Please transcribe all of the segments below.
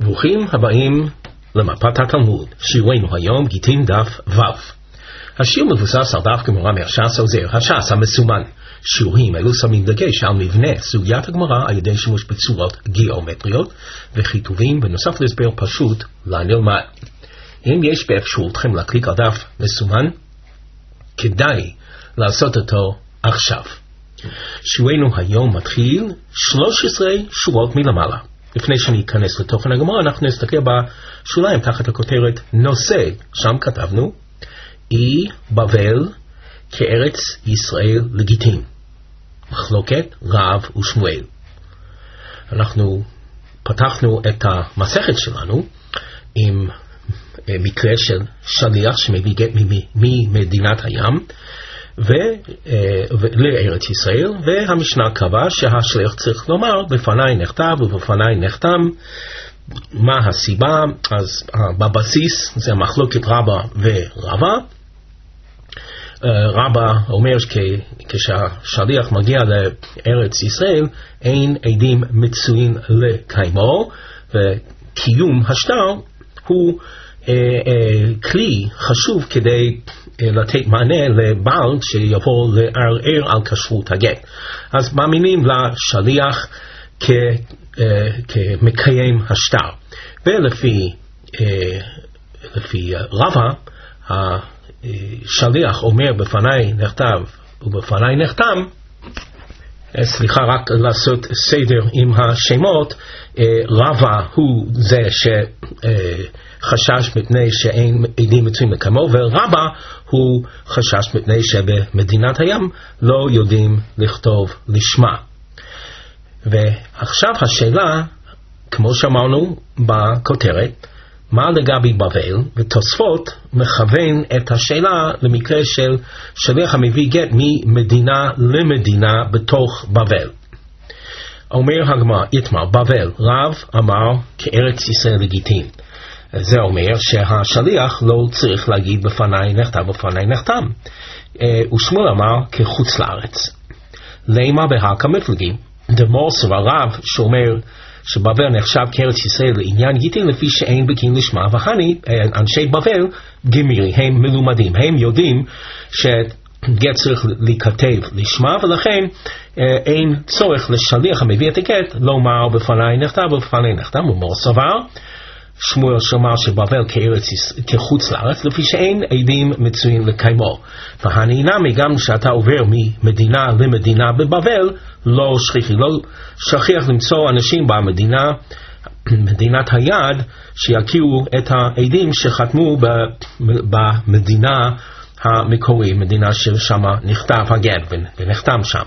ברוכים הבאים למפת התלמוד, שיעורנו היום גיטין דף ו'. השיעור מבוסס על דף גמרא מהש"ס עוזר, הש"ס המסומן. שיעורים אלו שמים דגש על מבנה סוגיית הגמרא על ידי שימוש בצורות גיאומטריות וכיתובים בנוסף להסבר פשוט לנלמד. אם יש באפשרותכם להקליק על דף מסומן, כדאי לעשות אותו עכשיו. שיעורנו היום מתחיל 13 שורות מלמעלה. לפני שאני אכנס לתוכן הגמרא, אנחנו נסתכל בשוליים תחת הכותרת נושא. שם כתבנו אי בבל כארץ ישראל לגיטין, מחלוקת רב ושמואל. אנחנו פתחנו את המסכת שלנו עם מקרה של שליח שמביא גט ממדינת הים לארץ ישראל, והמשנה קבע שהשליח צריך לומר בפניי נכתב ובפניי נחתם. מה הסיבה? אז בבסיס זה מחלוקת רבא ורבא. רבא אומר כשהשליח מגיע לארץ ישראל אין עדים מצויים לקיימו, וקיום השטר הוא כלי חשוב כדי לתת מענה לבעל שיבוא לערער על כשרות הגט. אז מאמינים לשליח כמקיים השטר. ולפי רבא, השליח אומר בפניי נכתב ובפניי נחתם. סליחה, רק לעשות סדר עם השמות. רבא הוא זה שחשש מפני שאין עדים מצויים לקיימו, ורבא הוא חשש מפני שבמדינת הים לא יודעים לכתוב לשמה. ועכשיו השאלה, כמו שאמרנו בכותרת, מה לגבי בבל? ותוספות מכוון את השאלה למקרה של שליח המביא גט ממדינה למדינה בתוך בבל. אומר הגמרא, איתמר, בבל, רב אמר כארץ ישראל לגיטין. זה אומר שהשליח לא צריך להגיד בפניי נכתב בפניי נחתם. ושמואל אמר כחוץ לארץ. למה בהקה מפלגים? דמור סבר רב שאומר שבבל נחשב כארץ ישראל לעניין גיטין לפי שאין בקין לשמה, והני אנשי בבל גמירי, הם מלומדים, הם יודעים שגט צריך להיכתב לשמה, ולכן אין צורך לשליח המביא את הגט לומר בפניי נכתב ובפניי נחתם. ומור סבר שמואל שאמר שבבל כחוץ לארץ לפי שאין עדים מצויים לקיימו, והני נמי גם שאתה עובר ממדינה למדינה בבבל לא שכיח למצוא אנשים במדינה, מדינת היד, שיכירו את העדים שחתמו במדינה המקורי, מדינה ששם נכתב הגט ונחתם שם.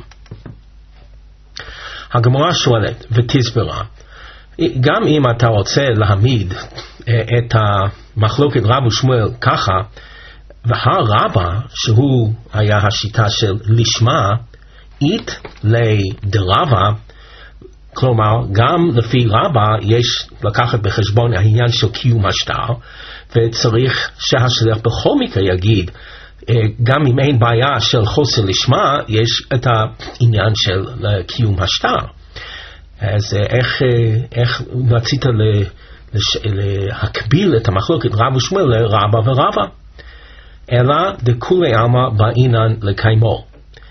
הגמרא שואלת ותסברה, גם אם אתה רוצה להעמיד את המחלוקת רב ושמואל ככה, והרבא שהוא היה השיטה של לשמה אית לדרבא, כלומר גם לפי רבא יש לקחת בחשבון העניין של קיום השטר, וצריך שהשליח בכל מקרה יגיד גם אם אין בעיה של חוסר לשמה, יש את העניין של קיום השטר. אז איך רצית להקביל את המחלוקת רב ושמואל לרבא ורבא? אלא דכולי עלמא בעינן לקיימו.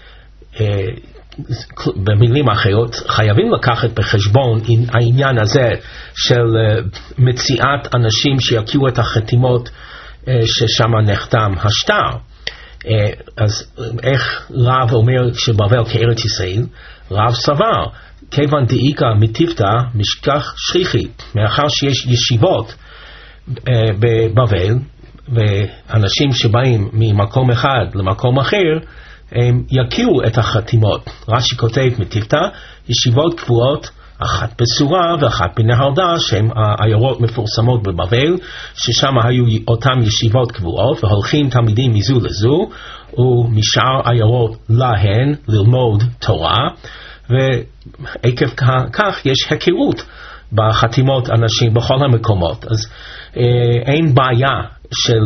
במילים אחרות, חייבים לקחת בחשבון העניין הזה של מציאת אנשים שיכירו את החתימות ששם נחתם השטר. אז איך רב אומר שבבל כארץ ישראל? רב סבר כיוון דאיקה מטיבתא משכח שכיחי, מאחר שיש ישיבות בבבל ואנשים שבאים ממקום אחד למקום אחר הם יכירו את החתימות. רש"י כותב מטיבתא ישיבות קבועות, אחת בסורה ואחת בנהרדה, שהן העיירות מפורסמות בבבל, ששם היו אותם ישיבות קבועות, והולכים תלמידים מזו לזו ומשאר עיירות להן ללמוד תורה, ועקב כך יש היכרות בחתימות אנשים בכל המקומות. אז אין בעיה של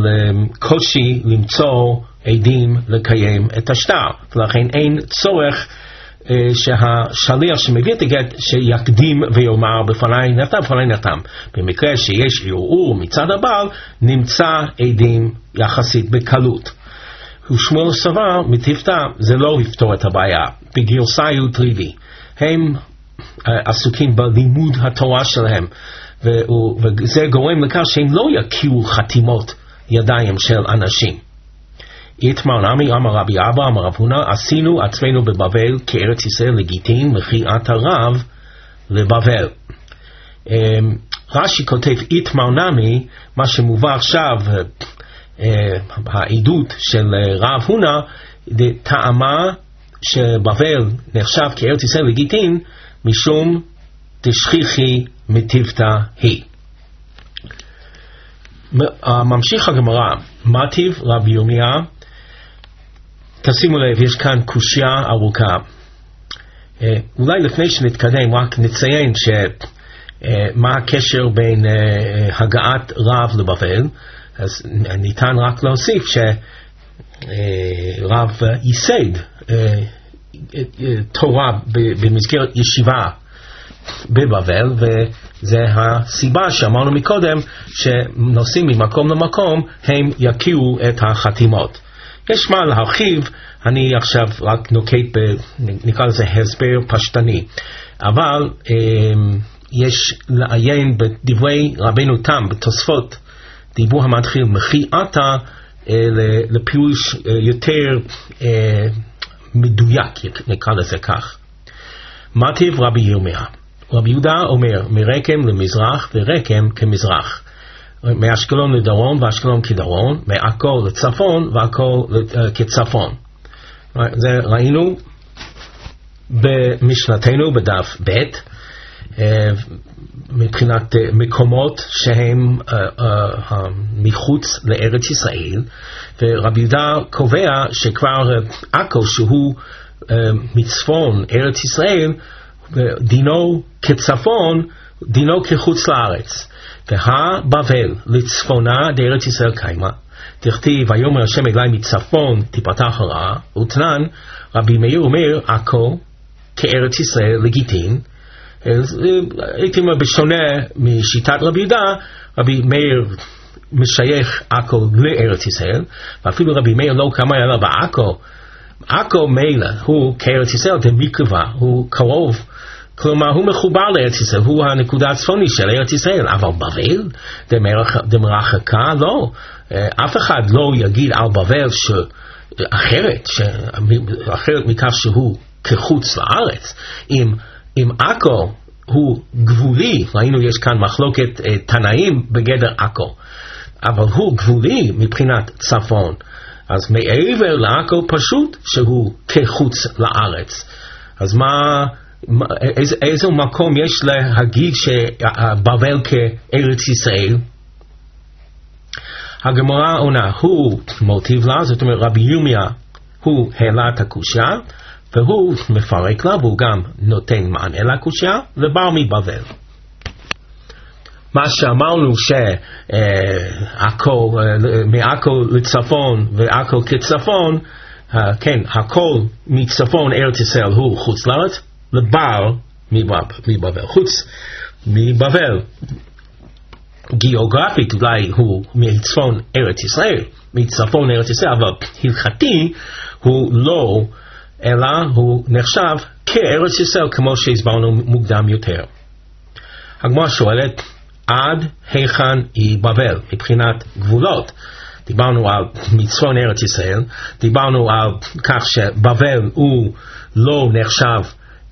קושי למצוא עדים לקיים את השטר, ולכן אין צורך שהשליח שמביא את הגט שיקדים ויאמר בפני נתם בפני נתם. במקרה שיש ערעור מצד הבעל נמצא עדים יחסית בקלות. ושמואל סבר מטיבתא זה לא יפתור את הבעיה. בגרסאיות ריבי הם עסוקים בלימוד התורה שלהם, וזה גורם לכך שהם לא יכירו חתימות ידיים של אנשים. איתמר נמי אמר רבי אבא אמר רב הונא עשינו עצמנו בבבל כארץ ישראל לגיטין מחיית הרב לבבל. רש"י כותב איתמר נמי, מה שמובא עכשיו העדות של רב הונא טעמה שבבל נחשב כארץ ישראל לגיטין משום תשכיחי מטיבתא היא. ממשיך הגמרא, מטיב רבי ירמיה. תשימו לב, יש כאן קושיה ארוכה. אולי לפני שנתקדם רק נציין מה הקשר בין הגעת רב לבבל. אז ניתן רק להוסיף שרב ייסד תורה במסגרת ישיבה בבבל, וזה הסיבה שאמרנו מקודם שנוסעים ממקום למקום הם יכירו את החתימות. יש מה להרחיב, אני עכשיו רק נוקט נקרא לזה הסבר פשטני, אבל יש לעיין בדברי רבנו תם בתוספות דיבור המתחיל מחייתה לפירוש יותר מדויק, נקרא לזה כך. מטיב רבי ירמיה, רבי יהודה אומר מרקם למזרח ורקם כמזרח, מאשקלון לדרום ואשקלון כדרום, מעכו לצפון ועכו כצפון. זה ראינו במשנתנו בדף ב' מבחינת מקומות שהם מחוץ לארץ ישראל, ורבי יהודה קובע שכבר עכו שהוא מצפון ארץ ישראל דינו כצפון, דינו כחוץ לארץ. והבבל לצפונה דארץ ישראל קיימה, תכתיב ויאמר השם אלי מצפון תיפתח הרעה, ותנן רבי מאיר אומר עכו כארץ ישראל לגיטין. הייתי אומר בשונה משיטת רבי יהודה, רבי מאיר משייך עכו לארץ ישראל, ואפילו רבי מאיר לא קמה אלא בעכו. עכו מילא הוא כארץ ישראל דמקרבה, הוא קרוב, כלומר הוא מחובר לארץ ישראל, הוא הנקודה הצפונית של ארץ ישראל. אבל בבל דמרחקה לא, אף אחד לא יגיד על בבל אחרת מכך שהוא כחוץ לארץ. אם עכו הוא גבולי, ראינו יש כאן מחלוקת תנאים בגדר עכו, אבל הוא גבולי מבחינת צפון, אז מעבר לעכו פשוט שהוא כחוץ לארץ. אז איזה מקום יש להגיד שבבל כארץ ישראל? הגמרא עונה, הוא מוטיב לה, זאת אומרת רבי ירמיה הוא העלה את הקושיה, והוא מפרק לה, והוא גם נותן מענה לקושיה, ובא מבבל. מה שאמרנו מעכו לצפון ועכו כצפון, כן, הכל מצפון ארץ ישראל הוא חוץ לארץ, לבר מבבל, חוץ מבבל. גיאוגרפית אולי הוא מצפון ארץ ישראל, מצפון ארץ ישראל, אבל הלכתי הוא לא, אלא הוא נחשב כארץ ישראל כמו שהסברנו מוקדם יותר. הגמרא שואלת עד היכן היא בבל מבחינת גבולות. דיברנו על מצפון ארץ ישראל, דיברנו על כך שבבל הוא לא נחשב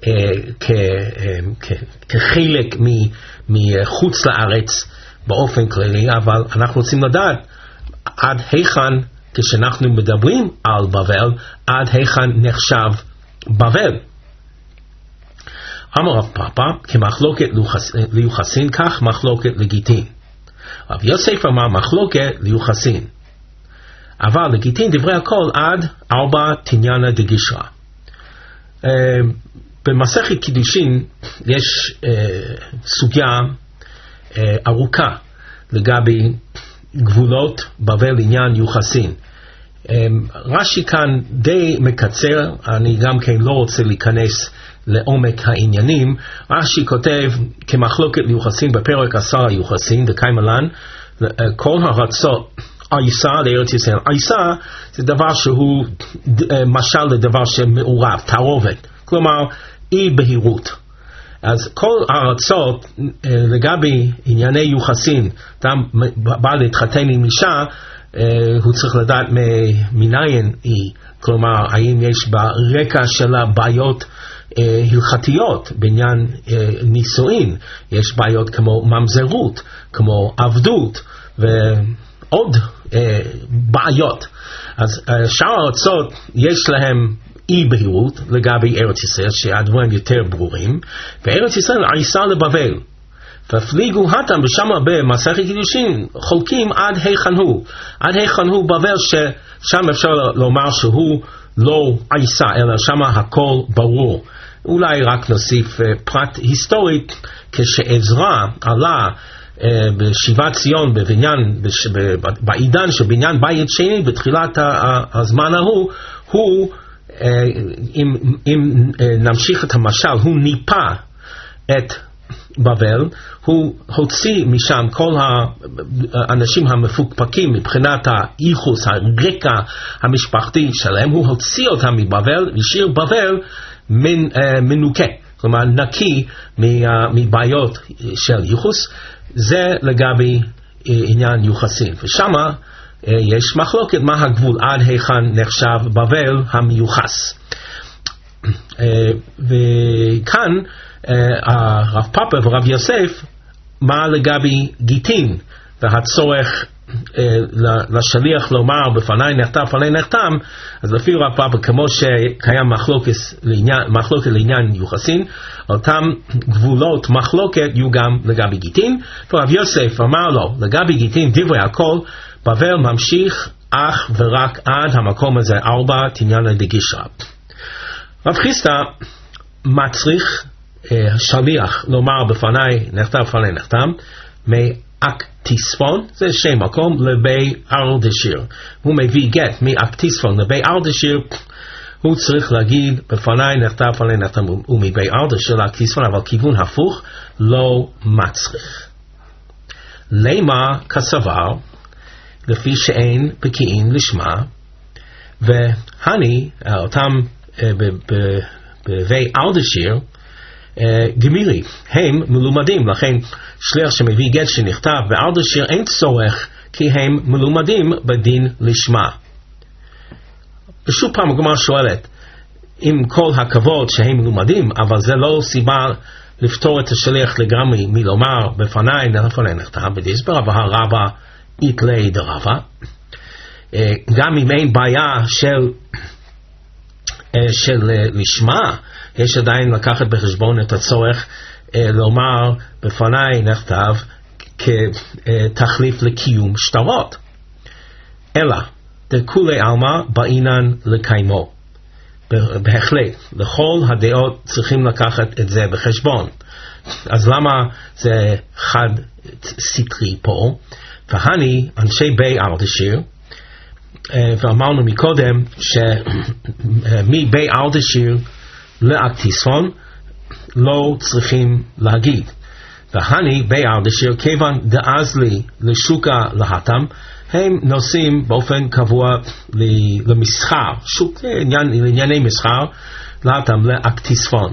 כחלק מחוץ לארץ באופן כללי, אבל אנחנו רוצים לדעת עד היכן, כשאנחנו מדברים על בבל, עד היכן נחשב בבל. אמר רב פאפא, כמחלוקת ליוחסין, כך מחלוקת לגיטין. רב יוסף אמר מחלוקת ליוחסין, אבל לגיטין דברי הכל עד 4 תניאנה דגישרא. במסכת קידושין יש סוגיה ארוכה לגבי גבולות בבל לעניין יוחסין. רש"י כאן די מקצר, אני גם כן לא רוצה להיכנס לעומק העניינים. רש"י כותב כמחלוקת ליוחסין בפרק 10 היוחסין דקיימלן, כל הרצות עיסה לארץ ישראל. עיסה זה דבר שהוא משל לדבר שמעורב, תערובת, כלומר אי בהירות. אז כל הארצות לגבי ענייני יוחסין, אדם בא להתחתן עם אישה, הוא צריך לדעת מניין היא, כלומר האם יש ברקע שלה בעיות הלכתיות בעניין נישואין, יש בעיות כמו ממזרות, כמו עבדות ועוד בעיות. אז שאר הארצות יש להם אי בהירות לגבי ארץ ישראל, שהדברים יותר ברורים, וארץ ישראל עיסה לבבל. והפליגו התם בשמה במסכת קידושין, חולקים עד היכן הוא. עד היכן הוא בבל, ששם אפשר לומר שהוא לא עיסה, אלא שם הכל ברור. אולי רק נוסיף פרט היסטורית, כשעזרא עלה בשיבת ציון בבניין, בעידן של בניין בית שני, בתחילת הזמן ההוא, הוא, אם נמשיך את המשל, הוא ניפה את בבל, הוא הוציא משם כל האנשים המפוקפקים מבחינת הייחוס, הרקע המשפחתי שלהם, הוא הוציא אותם מבבל, והשאיר בבל מנוקה, כלומר נקי מבעיות של ייחוס. זה לגבי עניין יוחסין, ושמה יש מחלוקת מה הגבול, עד היכן נחשב בבל המיוחס. וכאן הרב פאפה ורב יוסף, מה לגבי גיטין והצורך לשליח לומר בפני נחתם פני נחתם. אז לפי רב פאפה, כמו שקיים מחלוקת לעניין יוחסין, אותם גבולות מחלוקת יהיו גם לגבי גיטין. ורב יוסף אמר לו, לגבי גיטין דברי הכל, בבל ממשיך אך ורק עד המקום הזה 4 תניאנה דגישרא. רב חיסדא מצריך השליח לומר בפני נחתם פני נחתם מאקטיספון, זה שם מקום, לבי ארדשיר. הוא מביא גט מאקטיספון לבי ארדשיר, הוא צריך להגיד בפני נחתם פני נחתם ומבי ארדשיר לאקטיספון, אבל כיוון הפוך לא מצריך. למה כסבר, לפי שאין בקיאים לשמה, והני אותם בבי ארדשיר גמירי, הם מלומדים, לכן שליח שמביא גט שנכתב בארדשיר אין צורך, כי הם מלומדים בדין לשמה. ושוב פעם הגמרא שואלת, עם כל הכבוד שהם מלומדים, אבל זה לא סיבה לפתור את השליח לגמרי מלומר בפני נחתם נחתם בדיסבר, והרבא איתלי דרבא. גם אם אין בעיה של לשמה, יש עדיין לקחת בחשבון את הצורך לומר בפני נכתב כתחליף לקיום שטרות. אלא דכולי עלמא בעינן לקיימו. בהחלט, לכל הדעות צריכים לקחת את זה בחשבון. אז למה זה חד סטרי פה? והני אנשי בי ארדשיר, ואמרנו מקודם שמבי ארדשיר לאקטיספון לא צריכים להגיד. והני בי ארדשיר כיוון דאז לי לשוקה להתם, הם נוסעים באופן קבוע למסחר, שוק לענייני מסחר, להתם לאקטיספון.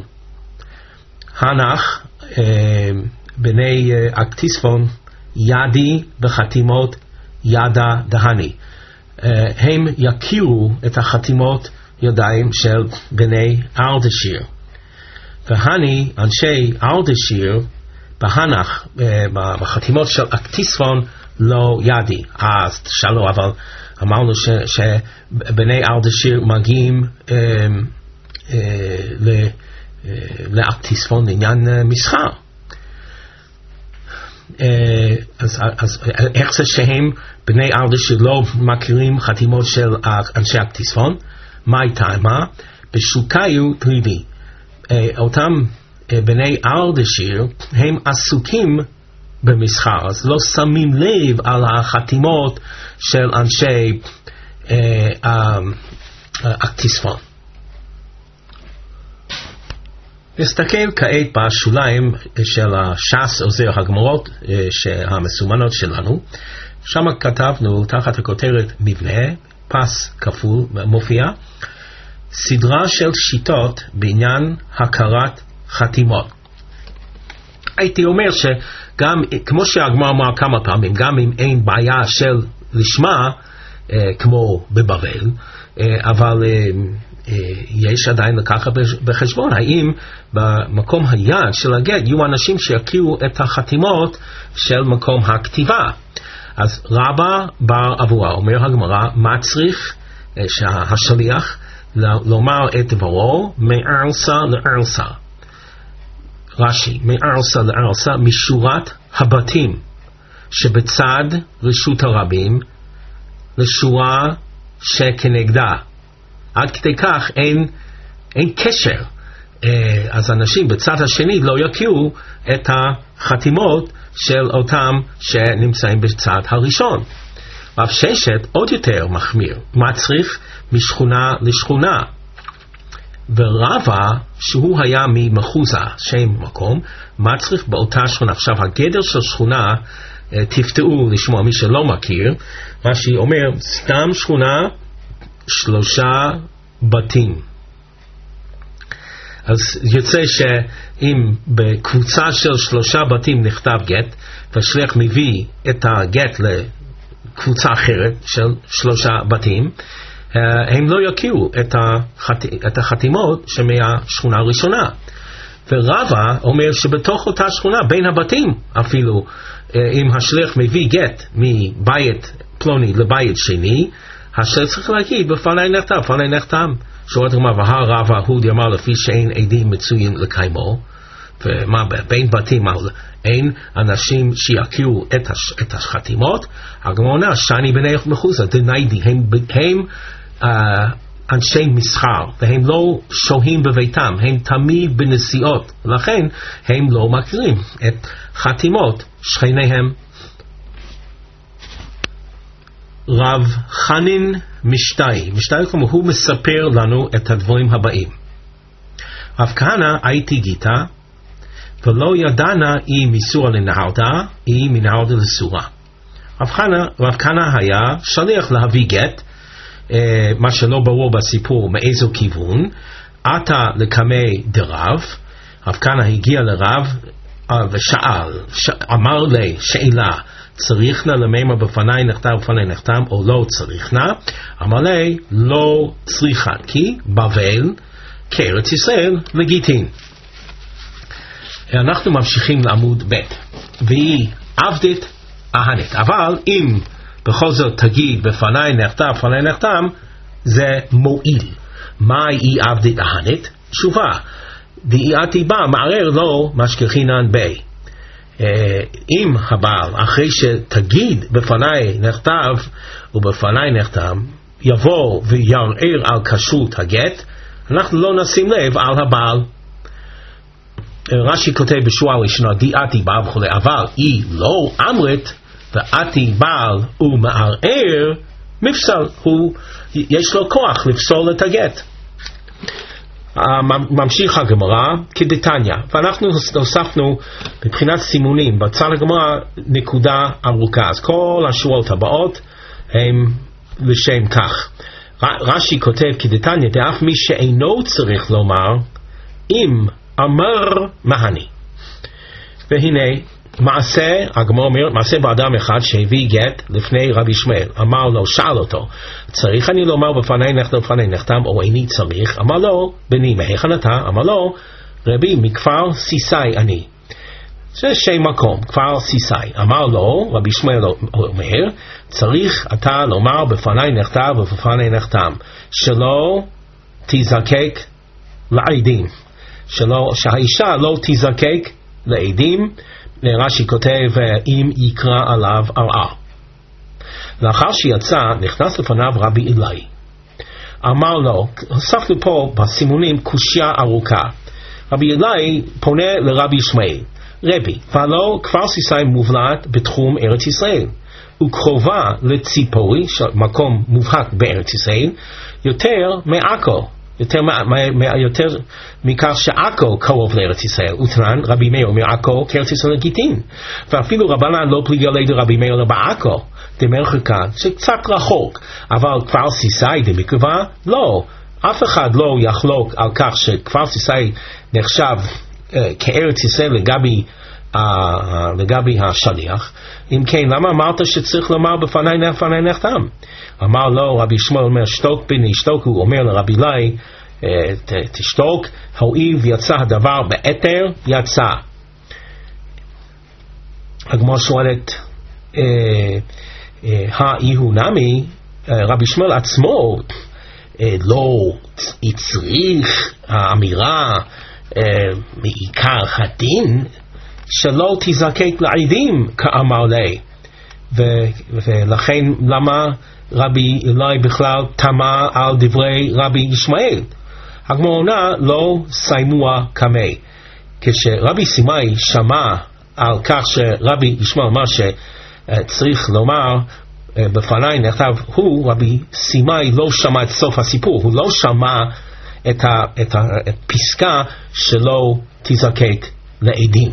הנח בני אקטיספון ידי וחתימות ידה דהני. הם יכירו את החתימות ידיים של בני ארדשיר. והני אנשי ארדשיר בהנח בחתימות של אקטיספון לא ידי. אז שלא, אבל אמרנו שבני ארדשיר מגיעים לאקטיספון לעניין מסחר. אז איך זה שהם בני ארדשיר לא מכירים חתימות של אנשי אקטיספון? מה הייתה? בשוקאיו טריבי. אותם בני ארדשיר הם עסוקים במסחר, אז לא שמים לב על החתימות של אנשי הקטיספון. נסתכל כעת בשוליים של הש"ס עוזר הגמרות המסומנות שלנו. שם כתבנו תחת הכותרת מבנה, פס כפול מופיע, סדרה של שיטות בעניין הכרת חתימות. הייתי אומר שגם, כמו שהגמרא אמר כמה פעמים, גם אם אין בעיה של לשמה, כמו בבבל, אבל יש עדיין לקחת בחשבון, האם במקום היעד של הגט יהיו אנשים שיכירו את החתימות של מקום הכתיבה. אז רבא בר אבוה, אומר הגמרא, מה צריך שהשליח לומר את דברו מארסה לארסה. רש"י, מארסה לארסה, משורת הבתים שבצד רשות הרבים לשורה שכנגדה. עד כדי כך אין קשר. אז אנשים בצד השני לא יכירו את החתימות של אותם שנמצאים בצד הראשון. רב ששת עוד יותר מחמיר, מצריך משכונה לשכונה. ורבא, שהוא היה ממחוזה, שם מקום, מצריך באותה שכונה. עכשיו הגדר של שכונה, תפתעו לשמוע מי שלא מכיר, מה שהיא אומר, סתם שכונה 3 בתים. אז יוצא שאם בקבוצה של 3 בתים נכתב גט, והשליח מביא את הגט לקבוצה אחרת של 3 בתים, הם לא יכירו את החתימות שמהשכונה הראשונה. ורבא אומר שבתוך אותה שכונה, בין הבתים אפילו, אם השליח מביא גט מבית פלוני לבית שני, השליח צריך להגיד בפני נחתם, בפני נחתם. שורת הגמרא, והרבא הודי אמר לפי שאין עדים מצויים לקיימו, ומה בין בתים אין אנשים שיכירו את החתימות. הגמרא עונה, שני בני מחוזה דניידי, הם אנשי מסחר, והם לא שוהים בביתם, הם תמיד בנסיעות, לכן הם לא מכירים את חתימות שכניהם. רב חנין משתאי כמו הוא מספר לנו את הדברים הבאים. רב כהנא הייתי גיטה ולא ידענה היא מסורה לנהרדה, היא מנהרדה לסורה. רב כהנא היה שליח להביא גט, מה שלא ברור בסיפור מאיזו כיוון, עתה לקמי דרב. רב כהנא הגיע לרב ושאל, אמר לי שאלה, צריכנה למימה בפני נחתם בפני נחתם או לא צריכנה? אמר לי לא צריכה, כי בבל כארץ ישראל לגיטין. אנחנו ממשיכים לעמוד ב' והיא עבדית אהנית, אבל אם בכל זאת תגיד בפני נחתם בפני נחתם, זה מועיל. מה היא עבדית אהנית? תשובה, דעתי בה מערער לו משכחינן בי. אם הבעל אחרי שתגיד בפני נכתב ובפני נחתם יבוא ויערער על כשרות הגט, אנחנו לא נשים לב על הבעל. רש"י כותב בשורה ראשונה דעתי בה וכו', אבל היא לא אמרת ועתי בעל ומערער, מפסל, יש לו כוח לפסול את הגט. ממשיך הגמרא כדתניא, ואנחנו הוספנו מבחינת סימונים בצד הגמרא נקודה ארוכה, אז כל השורות הבאות הם לשם כך. רש"י כותב כדתניא, דאף מי שאינו צריך לומר אם אמר מהני. והנה מעשה, הגמרא אומר, מעשה באדם אחד שהביא גט לפני רבי ישמעאל, אמר לו, שאל אותו, צריך אני לומר בפני נחתם בפני נחתם או איני צריך? אמר לו, בני מהיכן אתה? אמר לו, רבי מכפר סיסאי אני. זה שם מקום, כפר סיסאי. אמר לו, רבי ישמעאל אומר, צריך אתה לומר בפני נחתם ובפני נחתם, שלא תזקק לעדים, שהאישה לא תזקק לעדים. רש"י כותב אם יקרא עליו ערער. לאחר שיצא נכנס לפניו רבי אילאי, אמר לו, הוספנו פה בסימונים קושיה ארוכה. רבי אילאי פונה לרבי ישמעאל, רבי, ולא כפר סיסאי מובלעת בתחום ארץ ישראל, וקרובה לציפורי, מקום מובהק בארץ ישראל, יותר מעכו, יותר מכך שעכו קרוב לארץ ישראל. ותנן רבי מאיר מעכו כארץ ישראל לגיטין, ואפילו רבנן לא פליגי עלי דרבי מאיר לבעכו דמרחקן, שקצת רחוק, אבל כפר סיסאי דמקרבה לא. אף אחד לא יחלוק על כך שכפר סיסאי נחשב כארץ ישראל לגבי השליח. אם כן, למה אמרת שצריך לומר בפני נחתם? אמר לו רבי שמואל, אומר שתוק בני שתוק, הוא אומר לרבי לי תשתוק, הואיל ויצא הדבר באתר יצא. הגמרא שואלת האיהו נמי, רבי שמואל עצמו לא הצריך האמירה מעיקר הדין שלא תזקק לעדים כאמר לי, ולכן למה רבי אלי בכלל תמה על דברי רבי ישמעאל? הגמרא עונה לא סיימוה קמי. כשרבי סימאי שמע על כך שרבי ישמעאל אמר שצריך לומר בפני נכתב, הוא רבי סימאי לא שמע את סוף הסיפור, הוא לא שמע את הפסקה שלא תזקק לעדים.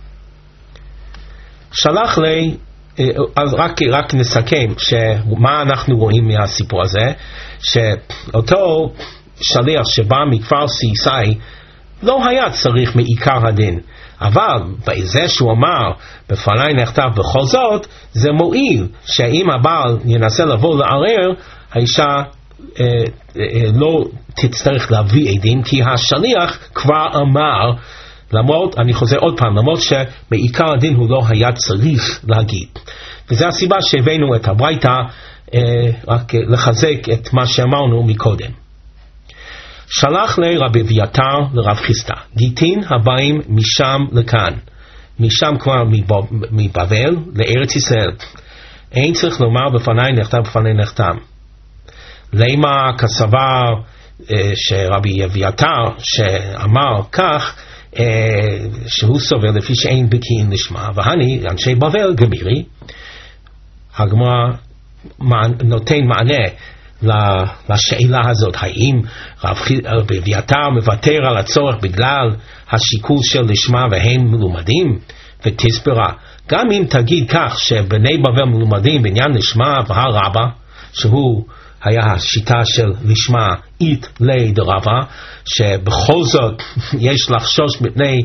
שלח לי, אז רק נסכם שמה אנחנו רואים מהסיפור הזה, שאותו שליח שבא מכפר סיסאי לא היה צריך מעיקר הדין, אבל בזה שהוא אמר בפני נכתב בכל זאת, זה מועיל שאם הבעל ינסה לבוא לערער, האישה לא תצטרך להביא עדים, כי השליח כבר אמר, למרות, אני חוזר עוד פעם, למרות שמעיקר הדין הוא לא היה צריך להגיד. וזו הסיבה שהבאנו את הברייתא, רק לחזק את מה שאמרנו מקודם. שלח לרבי אביתר לרב חיסדא, גיטין הבאים משם לכאן, משם כבר מבבל לארץ ישראל, אין צריך לומר בפני נכתב בפני נחתם. למה כסבר שרבי אביתר שאמר כך, שהוא סובר לפי שאין בקיאים לשמה, והני אנשי בבל גמירי. הגמרא נותן מענה לשאלה הזאת, האם רבי אביתר מוותר על הצורך בגלל השיקול של לשמה והם מלומדים? ותסברה, גם אם תגיד כך שבני בבל מלומדים בעניין לשמה והרבה, שהוא היה השיטה של לשמה אית לי דרבה, שבכל זאת יש לחשוש מפני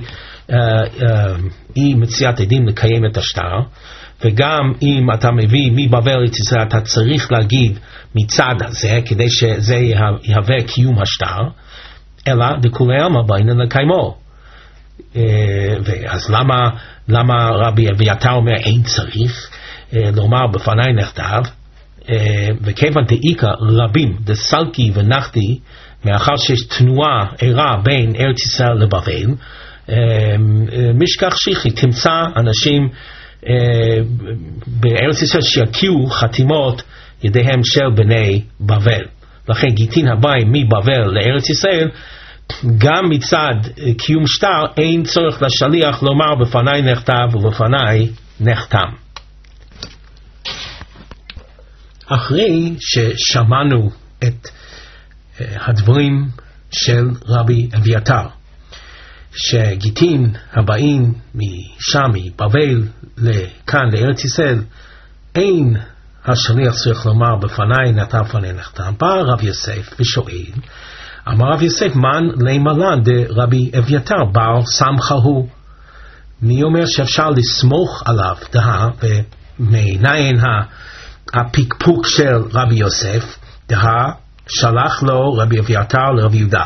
אי מציאת עדים לקיים את השטר, וגם אם אתה מביא מבבל את ישראל אתה צריך להגיד מצד הזה כדי שזה יהווה קיום השטר, אלא דכולי עלמא באינן לקיימו. אז למה רבי אביתר אומר אין צריך לומר בפני נכתב? וכיוון דאיכא רבים דסלקי ונחתי, מאחר שיש תנועה ערה בין ארץ ישראל לבבל, משכח שיחי, תמצא אנשים בארץ ישראל שיקיעו חתימות ידיהם של בני בבל. לכן גיטין הבאים מבבל לארץ ישראל, גם מצד קיום שטר אין צורך לשליח לומר בפני נכתב ובפני נחתם. אחרי ששמענו את הדברים של רבי אביתר, שגיטין הבאים משם, מבבל לכאן לארץ ישראל, אין השליח צריך לומר בפני נכתב בפני נחתם, בא רב יוסף ושואל, אמר רב יוסף, מן למלן דרבי אביתר בר סמכה הוא? מי אומר שאפשר לסמוך עליו? ומניין הפיקפוק של רבי יוסף, שלח לו רבי אביתר לרבי יהודה.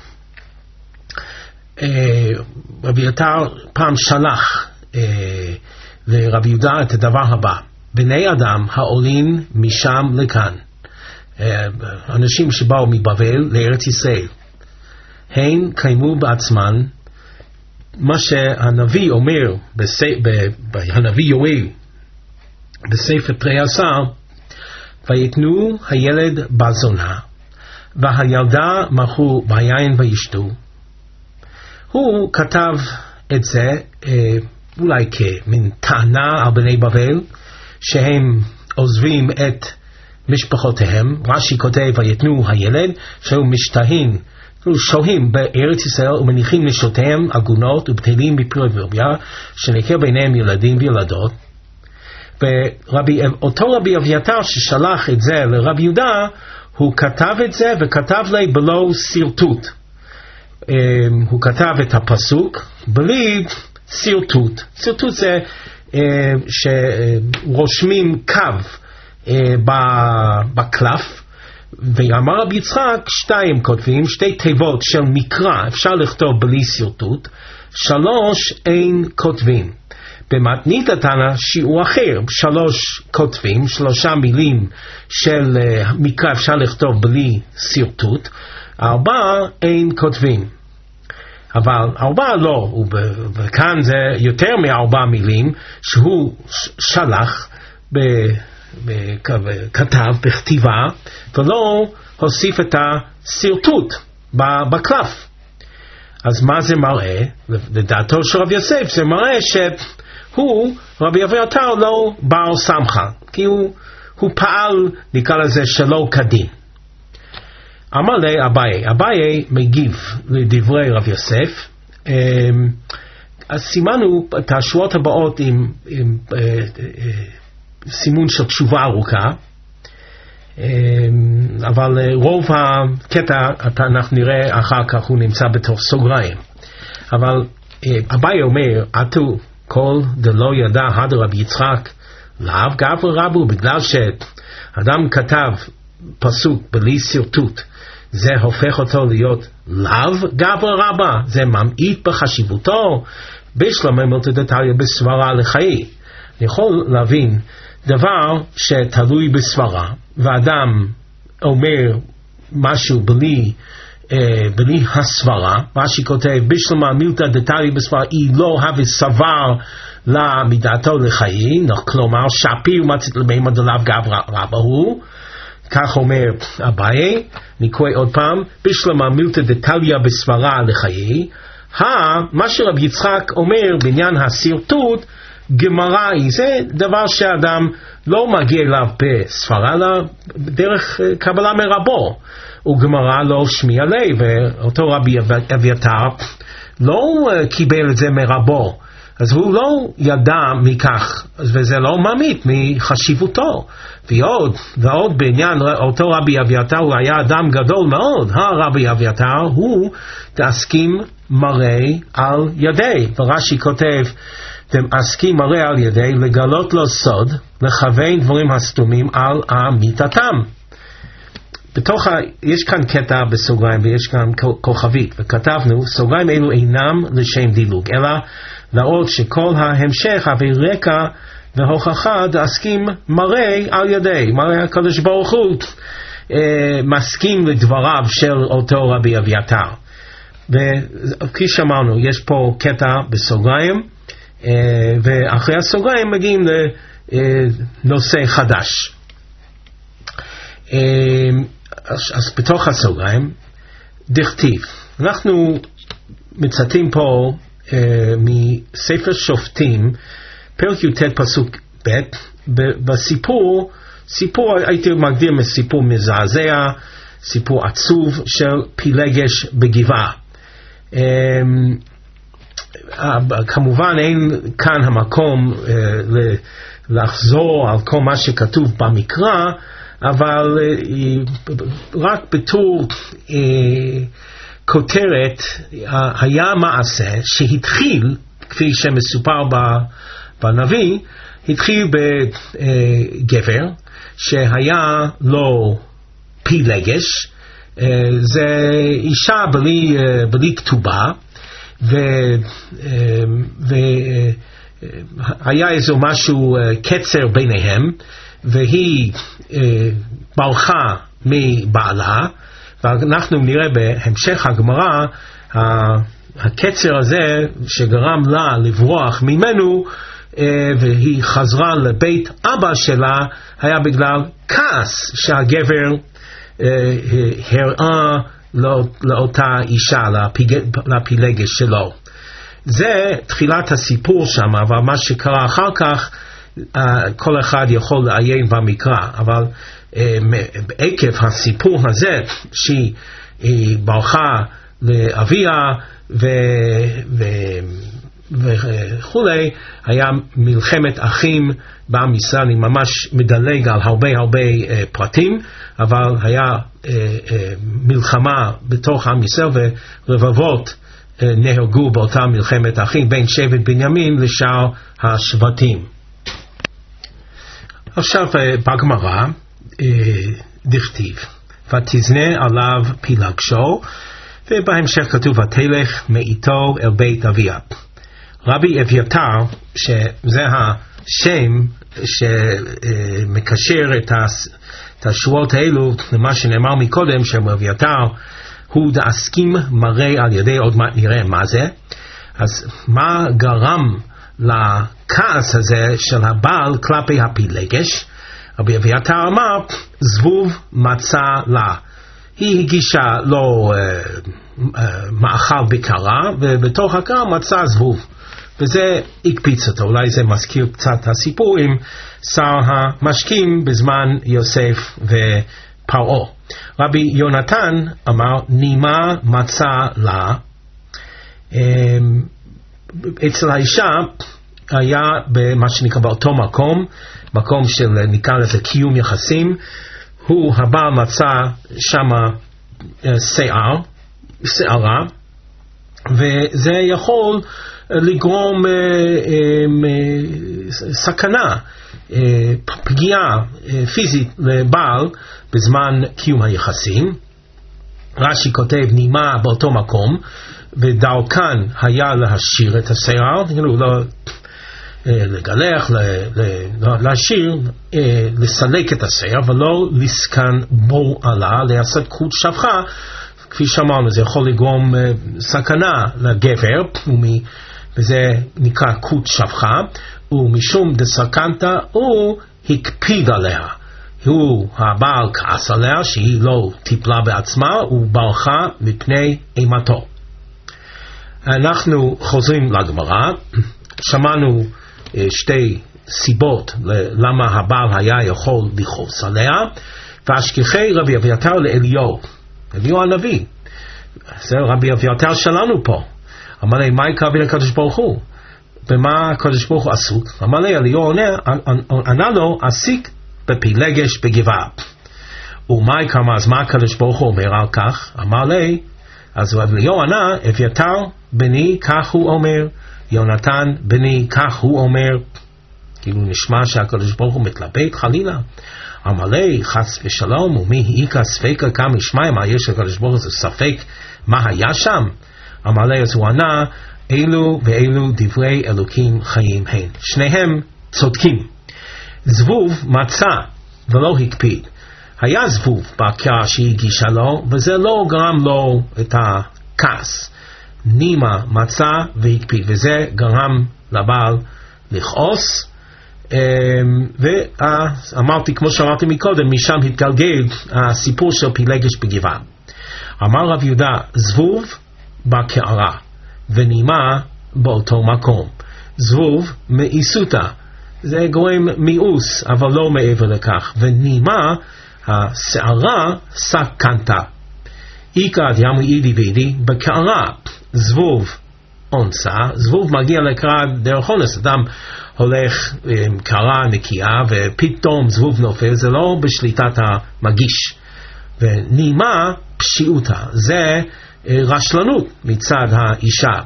רבי אביתר פעם שלח לרבי יהודה את הדבר הבא, בני אדם העולים משם לכאן, אנשים שבאו מבבל לארץ ישראל, הם קיימו בעצמן מה שהנביא אומר, הנביא יואל בספר פרי עשר, ויתנו הילד בזונה והילדה מכו ביין וישתו. הוא כתב את זה אולי כמין טענה על בני בבל שהם עוזבים את משפחותיהם. רש"י כותב ויתנו הילד שהיו משתהים, שוהים בארץ ישראל ומניחים נשותיהם עגונות ובטלים בפרי ורבייה שנקר ביניהם ילדים וילדות. ואותו רבי אביתר ששלח את זה לרבי יהודה, הוא כתב את זה וכתב לי בלא סרטוט. הוא כתב את הפסוק בלי סרטוט. סרטוט זה שרושמים קו בקלף, ואמר רבי יצחק 2 כותבים, 2 תיבות של מקרא אפשר לכתוב בלי סרטוט, 3 אין כותבים. במתנית התנא שיעור אחר, 3 כותבים, 3 מילים של מקרא אפשר לכתוב בלי סרטוט, 4 אין כותבים. אבל 4 לא, וכאן זה יותר מ4 מילים שהוא שלח כתב בכתיבה ולא הוסיף את הסרטוט בקלף. אז מה זה מראה? לדעתו של רב יוסף זה מראה שהוא, רבי אביתר, לא בר סמכה, כי הוא פעל, נקרא לזה, שלא כדין. אמר לי אביי מגיב לדברי רב יוסף. אז סימנו את השבועות הבאות עם סימון של תשובה ארוכה, אבל רוב הקטע אנחנו נראה אחר כך הוא נמצא בתוך סוגריים. אבל אביי אומר, עטו כל דלא ידע הד רבי יצחק לאו גבר רבו, בגלל שאדם כתב פסוק בלי סרטוט, זה הופך אותו להיות לאו גבר רבה, זה ממעיט בחשיבותו. בשלמה מילתא בסברה לחיי. אני יכול להבין דבר שתלוי בסברה, ואדם אומר משהו בלי הסברה, מה שכותב בשלמה מילתא דתליא בסברה, היא לא הווה סבר למידתו לחיי, כלומר שפיר מצית למימא דלאו גבר רבה הוא, כך אומר אביי. אני קורא עוד פעם, בשלמה מילתא דתליא בסברה לחיי, מה שרב יצחק אומר בעניין הסרטוט, גמרא היא, זה דבר שאדם לא מגיע אליו בספרה, אלא דרך קבלה מרבו, וגמרא לא שמיע לי, ואותו רבי אביתר לא קיבל את זה מרבו, אז הוא לא ידע מכך, וזה לא ממעיט מחשיבותו. ועוד בעניין אותו רבי אביתר, הוא היה אדם גדול מאוד. הרבי אביתר הוא תעסקים מראה על ידי, ורש"י כותב תעסקים מראה על ידי לגלות לו סוד, לכוון דברים הסתומים על אמיתתם. יש כאן קטע בסוגריים ויש כאן כוכבית, וכתבנו סוגריים אלו אינם לשם דילוג, אלא להראות שכל ההמשך הווי רקע והוכחה תעסקים מראה על ידי, מראה הקדוש ברוך הוא מסכים לדבריו של אותו רבי אביתר. וכפי שאמרנו, יש פה קטע בסוגריים, ואחרי הסוגריים מגיעים לנושא חדש. אז בתוך הסוגריים דכתיב, אנחנו מצטטים פה מספר שופטים פרק י"ט פסוק ב', סיפור הייתי מגדיר מסיפור מזעזע, סיפור עצוב של פילגש בגבעה. כמובן אין כאן המקום לחזור על כל מה שכתוב במקרא, אבל רק בתור כותרת, היה מעשה שהתחיל, כפי שמסופר בנביא, התחיל בגבר שהיה לו פילגש, זה אישה בלי כתובה, והיה איזו משהו קצר ביניהם, והיא ברחה מבעלה, ואנחנו נראה בהמשך הגמרא, הקצר הזה שגרם לה לברוח ממנו, והיא חזרה לבית אבא שלה, היה בגלל כעס שהגבר הראה לאותה אישה, לפילגש שלו. זה תחילת הסיפור שם, אבל מה שקרה אחר כך כל אחד יכול לעיין במקרא, אבל עקב הסיפור הזה שהיא ברחה לאביה וכולי, היה מלחמת אחים בעם ישראל. אני ממש מדלג על הרבה פרטים, אבל היה מלחמה בתוך עם ישראל ורבבות נהרגו באותה מלחמת אחים בין שבט בנימין לשאר השבטים. עכשיו בגמרא דכתיב ותזנה עליו פילגשו, ובהמשך כתוב ותלך מאיתו אל בית אביה. רבי אביתר, שזה השם שמקשר את השבועות האלו למה שנאמר מקודם, שרבי אביתר הוא דאסכים מראה על ידי, עוד מעט נראה מה זה. אז מה גרם לכעס הזה של הבעל כלפי הפילגש? רבי אביתר אמר זבוב מצא לה. היא הגישה לו מאכל בקרה, ובתוך הקרה מצא זבוב, וזה הקפיץ אותו. אולי זה מזכיר קצת הסיפור עם שר המשקים בזמן יוסף ופרעה. רבי יונתן אמר נימה מצא לה. אצל האישה היה במה שנקרא באותו מקום של נקרא לזה קיום יחסים, הוא הבעל מצא שמה שערה, וזה יכול לגרום סכנה, פגיעה פיזית לבעל בזמן קיום היחסים. רש"י כותב נימה באותו מקום, ודרכן היה להשאיר את השיער, לא לגלח, להשאיר, לסלק את השיער, ולא לסכן בו עלה, לעשות קוד שפחה. כפי שאמרנו, זה יכול לגרום סכנה לגבר, וזה נקרא קוד שפחה, ומשום דסכנתה הוא הקפיד עליה. הוא הבעל כעס עליה שהיא לא טיפלה בעצמה, וברחה מפני אימתו. אנחנו חוזרים לגמרא. שמענו שתי סיבות למה הבעל היה יכול לכעוס עליה. והשגיחי רבי אביתר לאליהו הנביא, זה רבי אביתר שלנו פה. אמר לי, מה יקרבי לקדוש ברוך הוא? במה הקדוש ברוך הוא עסוק? אמר לי, אליהו ענה לו, עסיק בפילגש בגבעה. ומה יקרמה, אז מה הקדוש ברוך הוא אומר על כך? אמר לי, אז אליהו ענה, אביתר בני כך הוא אומר, יונתן בני כך הוא אומר. כאילו נשמע שהקדוש ברוך הוא מתלבט חלילה. אמר לי, חס ושלום, ומי איקה ספקה כמה ישמע, מה יש לקדוש ברוך הוא ספק מה היה שם? אמר לי, אז הוא ענה, אלו ואלו דברי אלוקים חיים הן. שניהם צודקים. זבוב מצא ולא הקפיד. היה זבוב בקרה שהגישה לו, וזה לא גרם לו את הכעס. נימה מצא והקפיד, וזה גרם לבעל לכעוס. ואמרתי, כמו שאמרתי מקודם, משם התגלגל הסיפור של פילגש בגבעה. אמר רב יהודה, זבוב בקערה ונימה באותו מקום. זבוב מאיסותא, זה גורם מיאוס, אבל לא מעבר לכך. ונימה, השערה סכנתא. איקא דאמרי אידי ואידי, בקערה זבוב אונסה, זבוב מגיע לקראת דרך אונס. אדם הולך עם קערה נקייה ופתאום זבוב נופל, זה לא בשליטת המגיש. ונימה פשיעותא, זה רשלנות מצד האישה.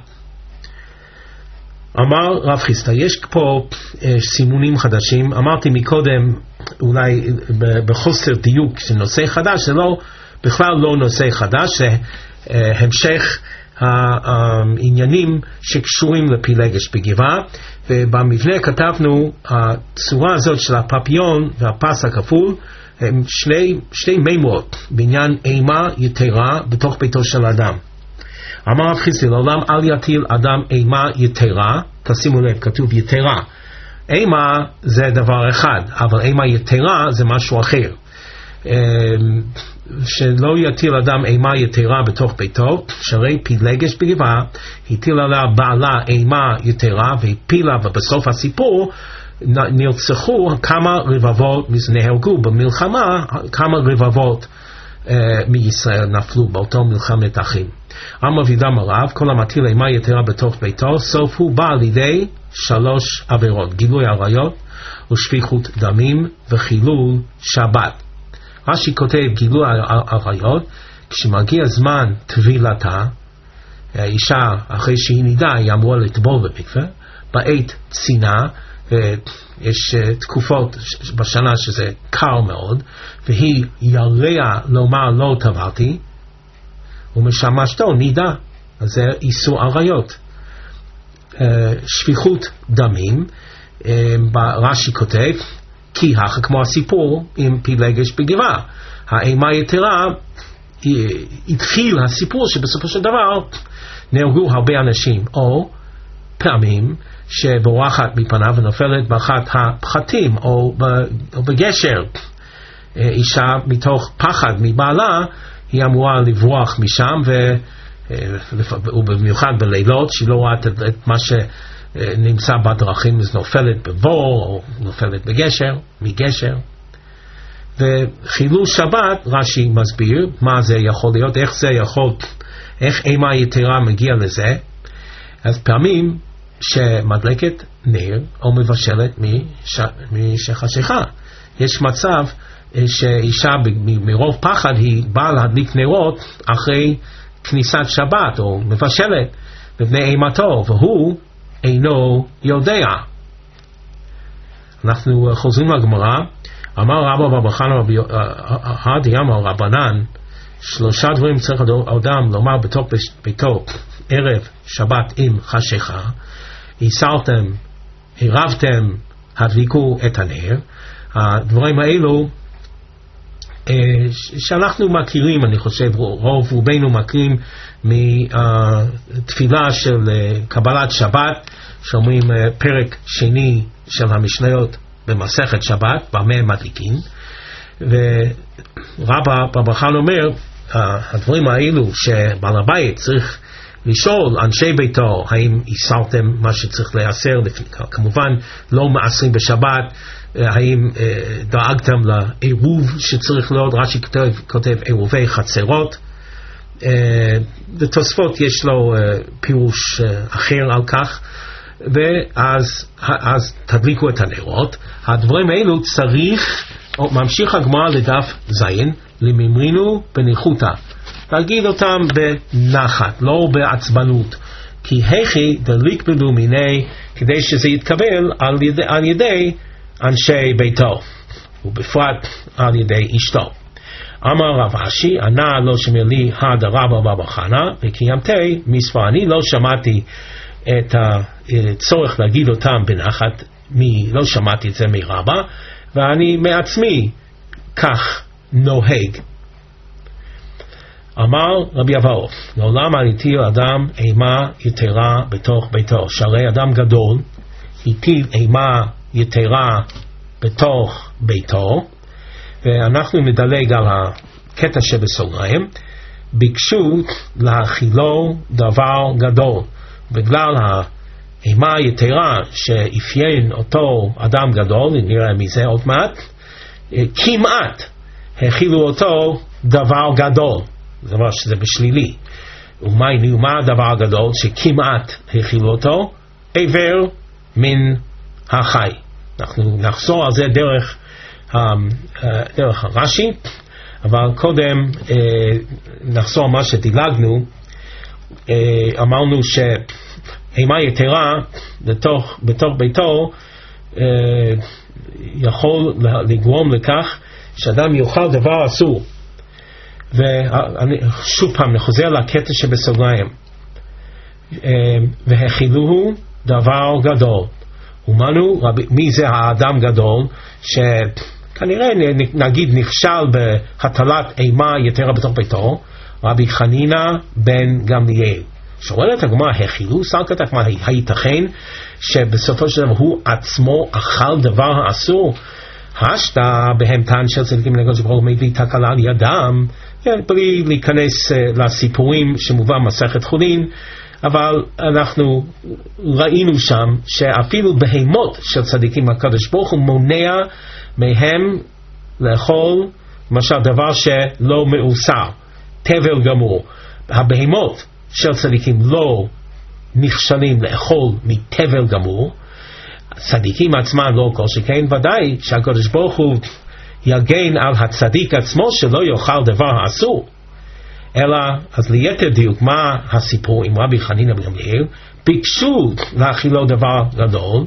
אמר רב חיסדא, יש פה סימונים חדשים. אמרתי מקודם, אולי בחוסר דיוק של נושא חדש, זה לא, בכלל לא נושא חדש, זה המשך העניינים שקשורים לפילגש בגבעה. ובמבנה כתבנו הצורה הזאת של הפפיון והפס הכפול הם שני מימות בעניין אימה יתרה בתוך ביתו של אדם. אמר רב חיסדא, לעולם אל יטיל אדם אימה יתרה. תשימו לב, כתוב יתרה. אימה זה דבר אחד, אבל אימה יתרה זה משהו אחר. שלא יטיל אדם אימה יתרה בתוך ביתו, שהרי פילגש בגבעה הטיל עליה בעלה אימה יתרה והפילה, ובסוף הסיפור נרצחו כמה רבבות, נהרגו במלחמה כמה רבבות מישראל נפלו באותו מלחמת אחים. אמר אבידם הרב, כל המטיל אימה יתרה בתוך ביתו, סוף הוא בא לידי 3 עבירות: גילוי עריות ושפיכות דמים וחילול שבת. רש"י כותב גילוי עריות, כשמגיע זמן טבילתה, האישה אחרי שהיא נידה היא אמורה לטבול במקווה, בעת צינה, יש תקופות בשנה שזה קר מאוד, והיא יראה לומר לא טבלתי, ומשמשתו נידה, אז זה איסור עריות. שפיכות דמים, רש"י כותב, כי כמו הסיפור עם פילגש בגבעה, האימה יתרה, התחיל הסיפור שבסופו של דבר נהרגו הרבה אנשים, או פעמים שבורחת מפניו ונופלת באחת הפחתים או בגשר. אישה מתוך פחד מבעלה היא אמורה לברוח משם, ובמיוחד בלילות שהיא לא רואה את מה שנמצא בדרכים, אז נופלת בבור או נופלת מגשר. וחילול שבת, רש"י מסביר מה זה יכול להיות, איך אימה יתרה מגיע לזה. אז פעמים שמדלקת נר או מבשלת משחשיכה, יש מצב שאישה מרוב פחד היא באה להדליק נרות אחרי כניסת שבת או מבשלת בפני אימתו, והוא אינו יודע. אנחנו חוזרים לגמרא. אמר רבא בר חנא הדי אמר רבנן, 3 דברים צריך אדם לומר בתוך ביתו ערב שבת עם חשיכה: הסרתם, הרבתם, הדליקו את הנר. הדברים האלו שאנחנו מכירים, אני חושב רובנו מכירים מתפילה של קבלת שבת, שאומרים פרק שני של המשניות במסכת שבת, במה מדליקין. ורבא בר חנא אומר, הדברים האלו שבעל הבית צריך לשאול אנשי ביתו, האם הסרתם מה שצריך להיאסר, כמובן לא מעשרים בשבת, האם דאגתם לעירוב שצריך להיות, רש"י כותב עירובי חצרות, בתוספות יש לו פירוש אחר על כך, ואז תדליקו את הנרות. הדברים האלו צריך, ממשיך הגמרא לדף זין, לממרינו בניחותא, להגיד אותם בנחת, לא בעצבנות, כי הכי דליק בלומיני, כדי שזה יתקבל על ידי אנשי ביתו, ובפרט על ידי אשתו. אמר רב אשי, ענה לא שמר לי הד רבא בר חנא וקיימתי מצווה. אני לא שמעתי את הצורך להגיד אותם בנחת, לא שמעתי את זה מרבא, ואני מעצמי כך נוהג. אמר רבי אבאו, לעולם הטיל אדם אימה יתרה בתוך ביתו, שהרי אדם גדול הטיל אימה יתרה בתוך ביתו, ואנחנו נדלג על הקטע שבסוגריים. ביקשו להכילו דבר גדול, בגלל האימה יתרה שאפיין אותו אדם גדול, נראה מזה עוד מעט, כמעט הכילו אותו דבר גדול, זה אומר שזה בשלילי. ומה הדבר הגדול שכמעט הכילו אותו? עבר מן החי. אנחנו נחזור על זה דרך הרש"י, אבל קודם נחזור מה שדילגנו. אמרנו שאימה יתרה בתוך ביתו יכול לגרום לכך שאדם יאכל דבר אסור. ושוב פעם נחזור לקטע שבסוגריים, והכילוהו דבר גדול. ומנו מי זה האדם גדול שכנראה נגיד נכשל בהטלת אימה יתרה בתוך ביתו? רבי חנינא בן גמליאל. שואלת הגמרא, הכילו סלקתא, הייתכן שבסופו של דבר הוא עצמו אכל דבר אסור? השתא בהמתן של צדיקים נגד שברוך מביא תקלה על ידם. בלי להיכנס לסיפורים שמובא מסכת חולין, אבל אנחנו ראינו שם שאפילו בהמות של צדיקים הקדוש ברוך הוא מונע מהם לאכול למשל דבר שלא מאוסר, תבל גמור. הבהמות של צדיקים לא נכשלים לאכול מתבל גמור, צדיקים עצמם לא כל שכן, ודאי שהקדוש ברוך הוא יגן על הצדיק עצמו שלא יאכל דבר אסור. אלא, אז ליתר דיוק, מה הסיפור עם רבי חנינא בן גמליאל? ביקשו להאכילו דבר גדול,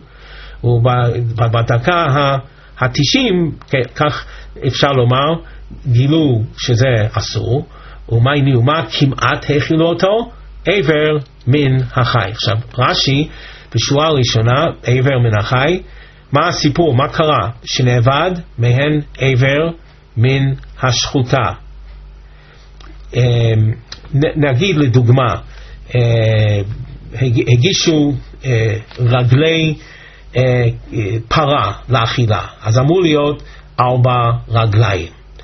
ובדקה ה-90, כך אפשר לומר, גילו שזה אסור, ומה הניעו? מה כמעט האכילו אותו? עבר מן החי. עכשיו, רש"י, בשורה הראשונה, עבר מן החי, מה הסיפור? מה קרה? שנאבד מהן עבר מן השחוטה. נגיד לדוגמה, הגישו רגלי פרה לאכילה, אז אמור להיות 4 רגליים,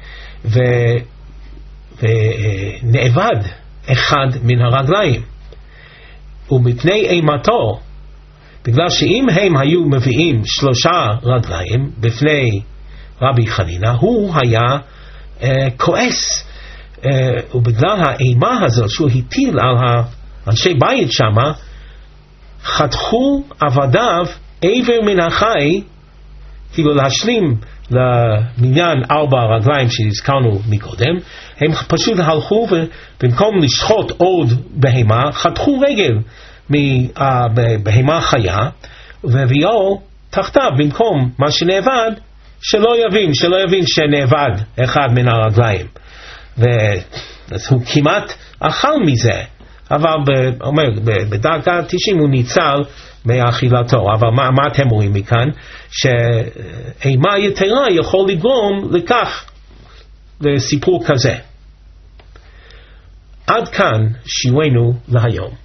ונאבד אחד מן הרגליים, ומפני אימתו, בגלל שאם הם היו מביאים 3 רגליים בפני רבי חנינא, הוא היה כועס, ובגלל האימה הזאת שהוא הטיל על אנשי בית שמה, חתכו עבדיו עבר מן החי, כאילו להשלים למניין 4 רגליים שהזכרנו מקודם. הם פשוט הלכו ובמקום לשחוט עוד בהמה, חתכו רגל מבהמה חיה והביאו תחתיו במקום מה שנאבד, שלא יבין שנאבד אחד מן הרגליים. והוא כמעט אכל מזה, אבל בדרגה 90 הוא ניצל מאכילתו. אבל מה אתם רואים מכאן? שאימה יתרה יכול לגרום לכך, לסיפור כזה. עד כאן שיעורנו להיום.